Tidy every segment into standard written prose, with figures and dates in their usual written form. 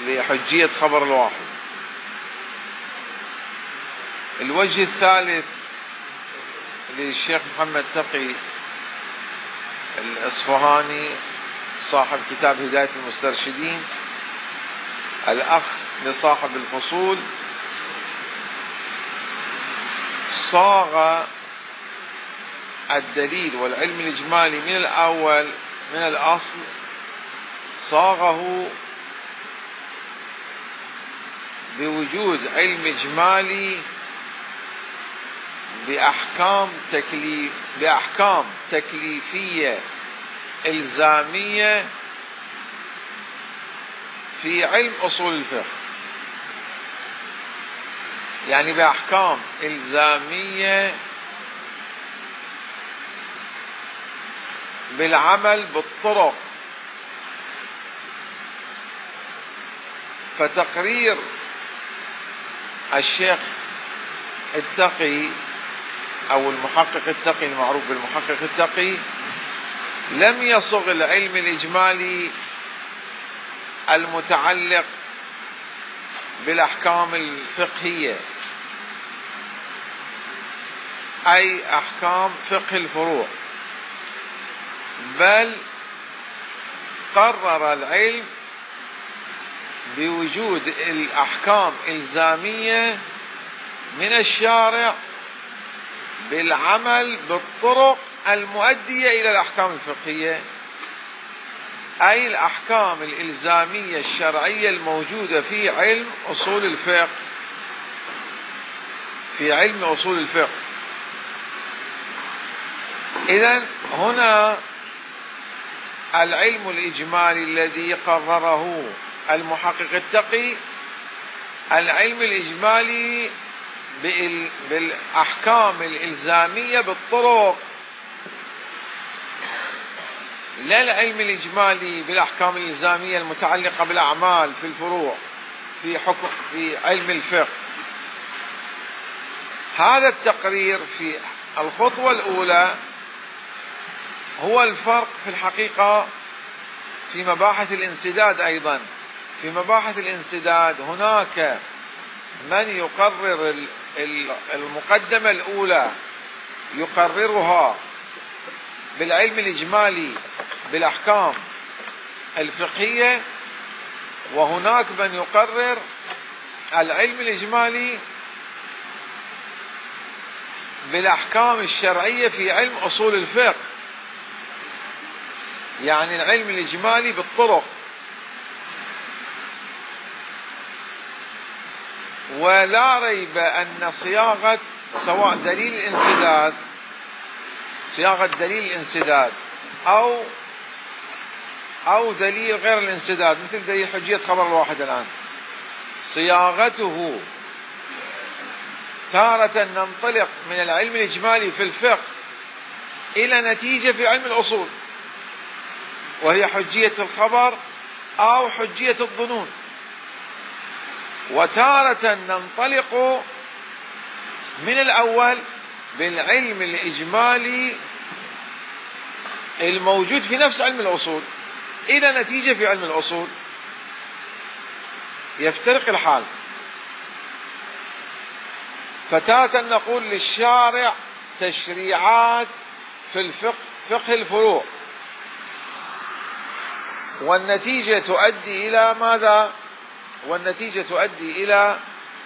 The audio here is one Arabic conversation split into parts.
لحجية خبر الواحد. الوجه الثالث للشيخ محمد تقي الإصفهاني صاحب كتاب هداية المسترشدين، الأخ لصاحب الفصول، صاغ الدليل والعلم الإجمالي من الأول من الأصل، صاغه بوجود علم إجمالي بأحكام تكليفية إلزامية في علم أصول الفقه، يعني بأحكام إلزامية بالعمل بالطرق. فتقرير الشيخ التقي أو المحقق التقي المعروف بالمحقق التقي لم يصغ العلم الإجمالي المتعلق بالأحكام الفقهية، أي أحكام فقه الفروع، بل قرر العلم بوجود الأحكام إلزامية من الشارع بالعمل بالطرق المؤدية إلى الأحكام الفقهية، أي الأحكام الإلزامية الشرعية الموجودة في علم أصول الفقه، في علم أصول الفقه. إذن هنا العلم الإجمالي الذي قرره المحقق التقي، العلم الإجمالي بالأحكام الإلزامية بالطرق، لا العلم الإجمالي بالأحكام الإلزامية المتعلقة بالأعمال في الفروع في علم الفقه. هذا التقرير في الخطوة الأولى هو الفرق في الحقيقة في مباحث الانسداد. أيضا في مباحث الانسداد هناك من يقرر المقدمة الأولى يقررها بالعلم الإجمالي بالأحكام الفقهية، وهناك من يقرر العلم الإجمالي بالأحكام الشرعية في علم أصول الفقه، يعني العلم الإجمالي بالطرق. ولا ريب أن صياغة سواء دليل الانسداد، صياغة دليل الانسداد أو دليل غير الانسداد مثل دليل حجية خبر الواحد الآن، صياغته تارة ننطلق من العلم الإجمالي في الفقه إلى نتيجة في علم الأصول، وهي حجية الخبر أو حجية الظنون، وتارة ننطلق من الأول بالعلم الإجمالي الموجود في نفس علم الأصول إلى نتيجة في علم الأصول. يفترق الحال، فتارة نقول للشارع تشريعات في الفقه، فقه الفروع، والنتيجة تؤدي إلى ماذا؟ والنتيجة تؤدي إلى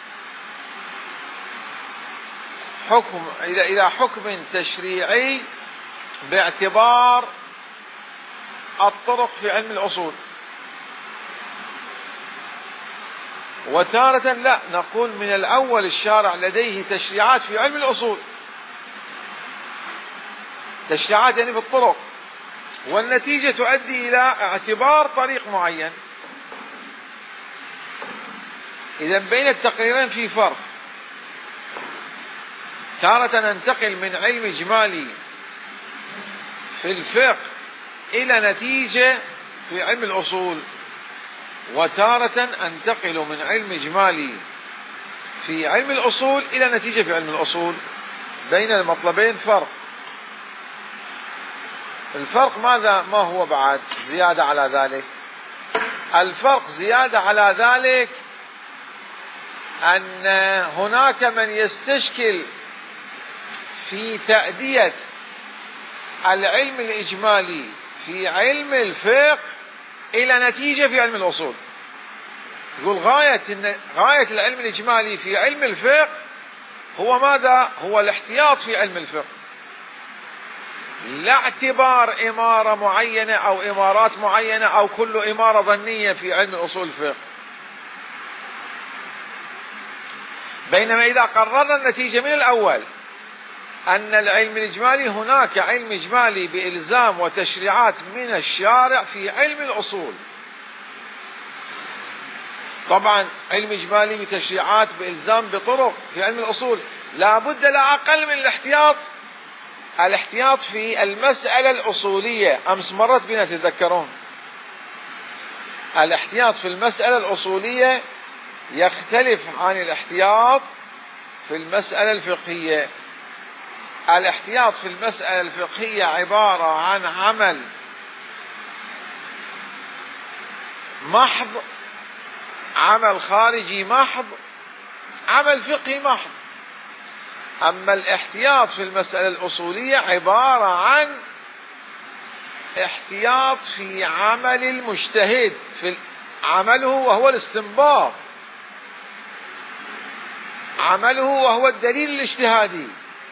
حكم تشريعي باعتبار الطرق في علم الأصول. وتارة لا، نقول من الأول الشارع لديه تشريعات في علم الأصول، تشريعات يعني في الطرق، والنتيجة تؤدي إلى اعتبار طريق معين. إذن بين التقريرين في فرق، تارة ننتقل من علم إجمالي في الفقه إلى نتيجة في علم الأصول، وتارة أنتقل من علم إجمالي في علم الأصول إلى نتيجة في علم الأصول. بين المطلبين فرق. الفرق ماذا؟ ما هو بعد زيادة على ذلك؟ الفرق زيادة على ذلك أن هناك من يستشكل في تأدية العلم الإجمالي في علم الفقه إلى نتيجة في علم الأصول. يقول غاية العلم الإجمالي في علم الفقه هو ماذا؟ هو الاحتياط في علم الفقه، لا اعتبار إمارة معينة أو إمارات معينة أو كل إمارة ظنية في علم الأصول الفقه. بينما إذا قررنا النتيجة من الأول أن العلم الإجمالي هناك علم إجمالي بإلزام وتشريعات من الشارع في علم الأصول. طبعا علم إجمالي بتشريعات بإلزام بطرق في علم الأصول، لا بد لا أقل من الاحتياط في المسألة الأصولية. أمس مرت بنا تذكرون الاحتياط في المسألة الأصولية يختلف عن الاحتياط في المسألة الفقهية. الاحتياط في المسألة الفقهية عبارة عن عمل محض، عمل خارجي محض، عمل فقهي محض. أما الاحتياط في المسألة الأصولية عبارة عن احتياط في عمل المجتهد في عمله وهو الاستنباط، عمله وهو الدليل الاجتهادي.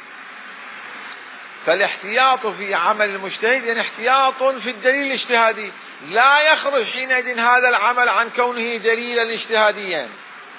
فالاحتياط في عمل المجتهد يعني احتياط في الدليل الاجتهادي، لا يخرج حينئذ هذا العمل عن كونه دليلا اجتهاديا.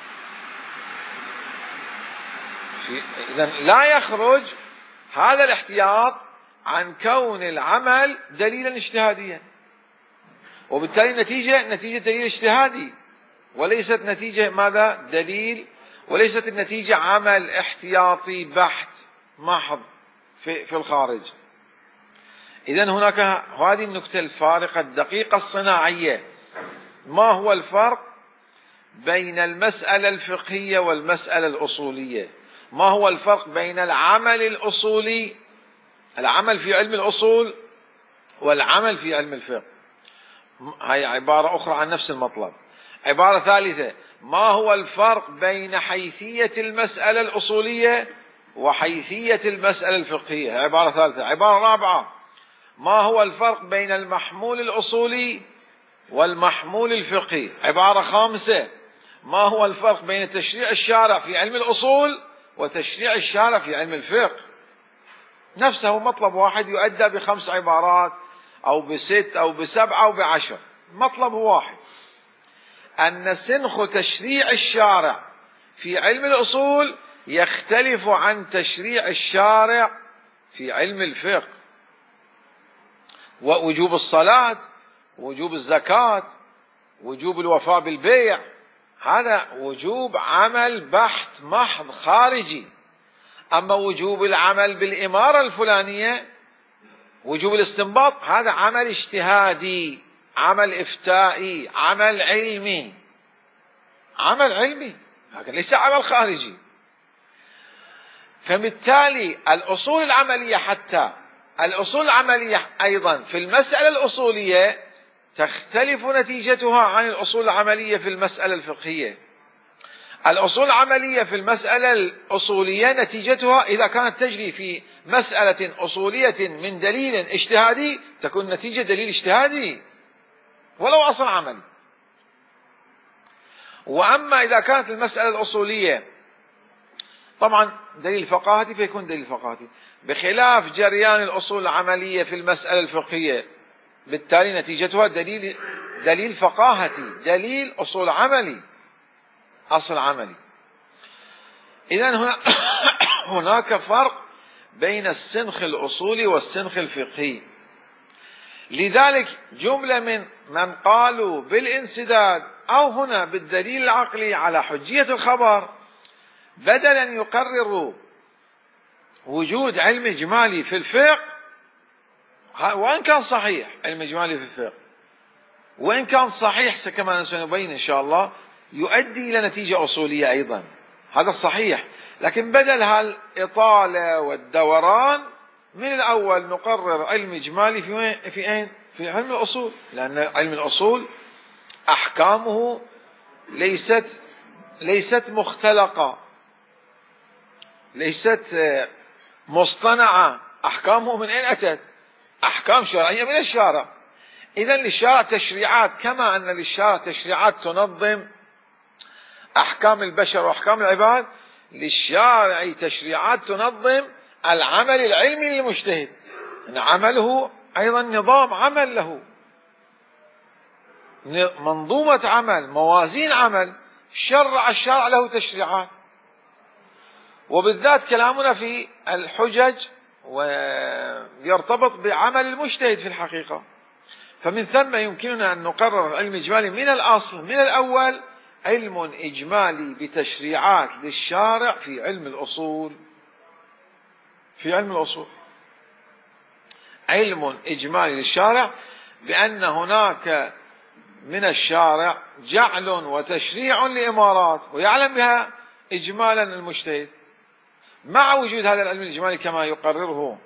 إذن لا يخرج هذا الاحتياط عن كون العمل دليلا اجتهاديا، وبالتالي نتيجة دليل اجتهادي وليست نتيجة ماذا؟ دليل، وليست النتيجة عمل احتياطي بحت محض في الخارج. إذن هناك هذه النكتة الفارقة الدقيقة الصناعية. ما هو الفرق بين المسألة الفقهية والمسألة الأصولية؟ ما هو الفرق بين العمل الأصولي، العمل في علم الأصول، والعمل في علم الفقه؟ هاي عبارة أخرى عن نفس المطلب. عبارة ثالثة: ما هو الفرق بين حيثية المسألة الأصولية وحيثية المسألة الفقهية؟ عبارة ثالثة. عبارة رابعة: ما هو الفرق بين المحمول الأصولي والمحمول الفقهي؟ عبارة خامسة: ما هو الفرق بين تشريع الشارع في علم الأصول وتشريع الشارع في علم الفقه؟ نفسه مطلب واحد يؤدى ب5 عبارات أو ب6 أو ب7 أو ب10. مطلب واحد، أن سنخ تشريع الشارع في علم الأصول يختلف عن تشريع الشارع في علم الفقه. ووجوب الصلاة، وجوب الزكاة، وجوب الوفاء بالبيع، هذا وجوب عمل بحت محض خارجي. أما وجوب العمل بالإمارة الفلانية، وجوب الاستنباط، هذا عمل اجتهادي، عمل إفتائي، عمل علمي، عمل علمي، لكن ليس عمل خارجي. فبالتالي الأصول العملية، حتى الأصول العملية أيضا في المسألة الأصولية تختلف نتيجتها عن الأصول العملية في المسألة الفقهية. الأصول العملية في المسألة الأصولية نتيجتها إذا كانت تجري في مسألة أصولية من دليل اجتهادي تكون نتيجة دليل اجتهادي ولو أصل عملي. وأما إذا كانت المسألة الأصولية طبعا دليل فقاهتي فيكون دليل فقاهتي، بخلاف جريان الأصول العملية في المسألة الفقهية، بالتالي نتيجتها دليل فقاهتي، دليل أصول عملي، أصل عملي. إذن هناك فرق بين السنخ الأصولي والسنخ الفقهي. لذلك جملة من قالوا بالانسداد أو هنا بالدليل العقلي على حجية الخبر، بدلا يقرروا وجود علم إجمالي في الفقه، وإن كان صحيح علم إجمالي في الفقه، وإن كان صحيح كما سنبين إن شاء الله يؤدي إلى نتيجة أصولية أيضا، هذا الصحيح، لكن بدل هالإطالة والدوران من الأول نقرر علم إجمالي في أين؟ في علم الأصول، لأن علم الأصول أحكامه ليست مختلقة، ليست مصطنعة. أحكامه من أين أتت؟ أحكام شرعية من الشارع. إذن للشارع تشريعات، كما أن للشارع تشريعات تنظم أحكام البشر وأحكام العباد، للشارع تشريعات تنظم العمل العلمي للمجتهد. أن عمله أيضا نظام عمل له، منظومة عمل، موازين عمل. الشرع له تشريعات. وبالذات كلامنا في الحجج ويرتبط بعمل المجتهد في الحقيقة. فمن ثم يمكننا أن نقرر العلم الإجمالي من الأصل، من الأول، علم إجمالي بتشريعات للشارع في علم الأصول. في علم الأصول علم إجمالي للشارع بأن هناك من الشارع جعل وتشريع لإمارات ويعلم بها إجمالا المجتهد، مع وجود هذا العلم الإجمالي كما يقرره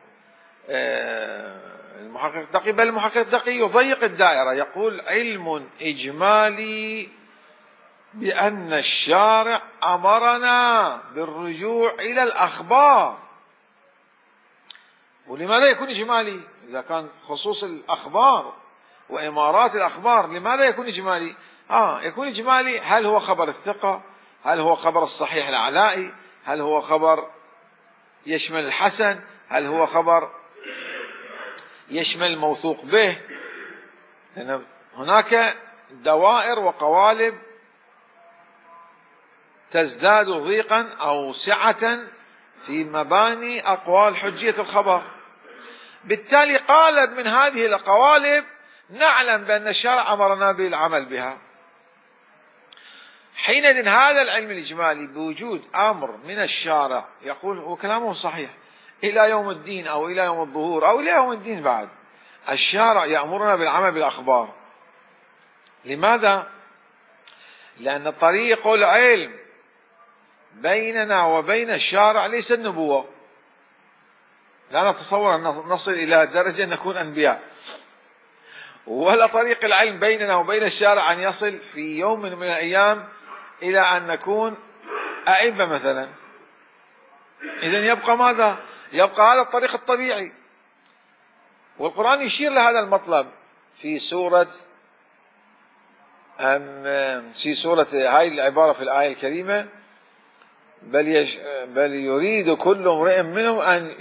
المحقق الدقي. بل المحقق الدقي يضيق الدائرة، يقول علم إجمالي بأن الشارع أمرنا بالرجوع إلى الأخبار. ولماذا يكون إجمالي؟ إذا كان خصوص الأخبار وإمارات الأخبار، لماذا يكون إجمالي؟ يكون إجمالي، هل هو خبر الثقة؟ هل هو خبر الصحيح العلائي؟ هل هو خبر يشمل الحسن؟ هل هو خبر يشمل الموثوق به؟ لأن هناك دوائر وقوالب تزداد ضيقا أو سعة في مباني أقوال حجية الخبر. بالتالي قالب من هذه القوالب نعلم بأن الشرع أمرنا بالعمل بها. حينئذ هذا العلم الإجمالي بوجود أمر من الشارع يقول، وكلامه صحيح، إلى يوم الدين أو إلى يوم الظهور أو إلى يوم الدين بعد، الشارع يأمرنا بالعمل بالأخبار. لماذا؟ لأن طريق العلم بيننا وبين الشارع ليس النبوة. لا نتصور أن نصل إلى درجة نكون أنبياء، ولا طريق العلم بيننا وبين الشارع أن يصل في يوم من الأيام إلى أن نكون أئمة مثلا. إذن يبقى ماذا؟ يبقى هذا الطريق الطبيعي. والقرآن يشير لهذا المطلب في سورة هاي العبارة في الآية الكريمة: بل يريد كل امرئ منهم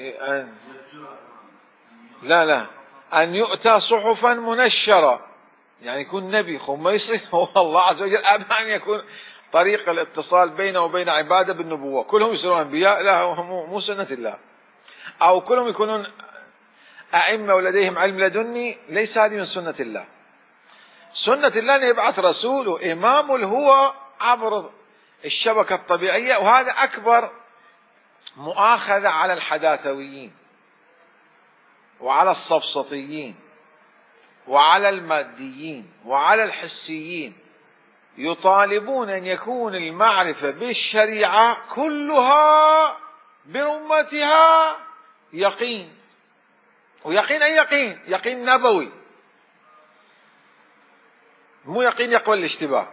أن يؤتى صحفا منشرة، يعني يكون نبي ثم يصير هو الله عز وجل، أم أن يكون طريق الاتصال بينه وبين عباده بالنبوة. كلهم يصيرون أنبياء؟ لا، مو سنة الله. أو كلهم يكونون أئمة ولديهم علم لدني؟ ليس هذه من سنة الله. سنة الله أن يبعث رسول وإمام الهوى عبر الشبكة الطبيعية. وهذا أكبر مؤاخذة على الحداثويين وعلى السفسطيين وعلى الماديين وعلى الحسيين، يطالبون أن يكون المعرفة بالشريعة كلها برمتها يقين. ويقين أي يقين؟ يقين نبوي، مو يقين يقوى الاشتباه.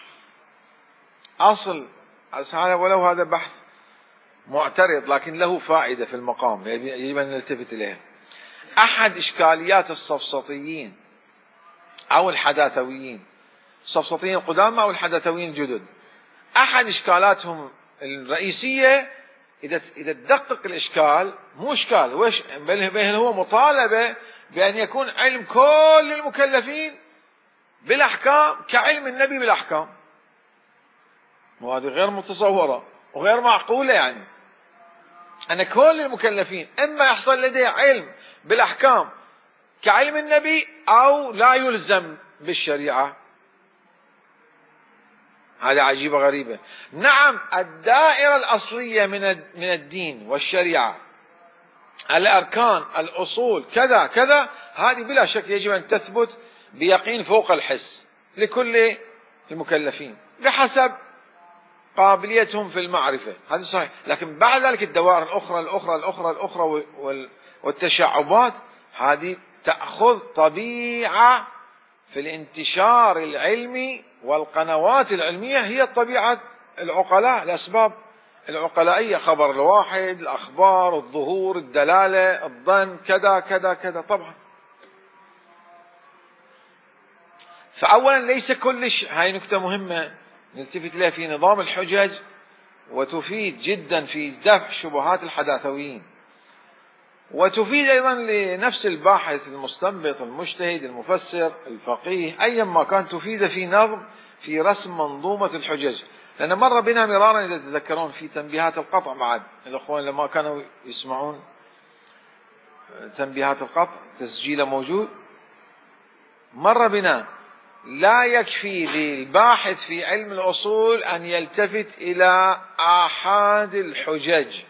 أصل ولو هذا بحث معترض لكن له فائدة في المقام يجب أن نلتفت إليه. أحد إشكاليات السفسطيين أو الحداثويين، السفسطيين القدامى أو الحداثويين الجدد، أحد إشكالاتهم الرئيسية، إذا تدقق الإشكال، مو إشكال بل هو مطالبة بأن يكون علم كل المكلفين بالأحكام كعلم النبي بالأحكام. وهذه غير متصورة وغير معقولة. يعني أن كل المكلفين إما يحصل لديه علم بالأحكام كعلم النبي أو لا يلزم بالشريعة. هذا عجيبة غريبة. نعم، الدائرة الأصلية من الدين والشريعة، الأركان، الأصول، كذا كذا، هذه بلا شك يجب أن تثبت بيقين فوق الحس لكل المكلفين بحسب قابليتهم في المعرفة. هذا صحيح. لكن بعد ذلك الدوائر الأخرى والتشعبات، هذه تأخذ طبيعة في الانتشار العلمي والقنوات العلمية هي طبيعة العقلاء، الأسباب العقلائية، خبر الواحد، الأخبار، الظهور، الدلالة، الظن، كذا كذا كذا. طبعا فأولا ليس كل شيء، هاي نكتة مهمة نلتفت لها في نظام الحجج وتفيد جدا في دفع شبهات الحداثويين، وتفيد أيضا لنفس الباحث المستنبط المجتهد المفسر الفقيه أيا ما كان، تفيد في نظم في رسم منظومة الحجج. لأن مر بنا مرارا إذا تتذكرون في تنبيهات القطع، بعد الأخوان لما كانوا يسمعون تنبيهات القطع تسجيله موجود، مر بنا لا يكفي للباحث في علم الأصول أن يلتفت إلى آحاد الحجج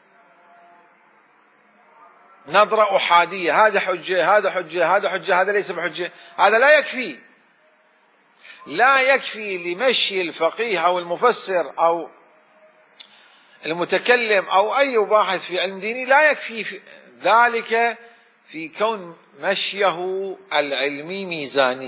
نظرة أحادية، هذا حجة هذا حجة هذا حجة هذا ليس بحجة، هذا لا يكفي. لا يكفي لمشي الفقيه أو المفسر أو المتكلم أو أي باحث في علم ديني، لا يكفي ذلك في كون مشيه العلمي ميزاني.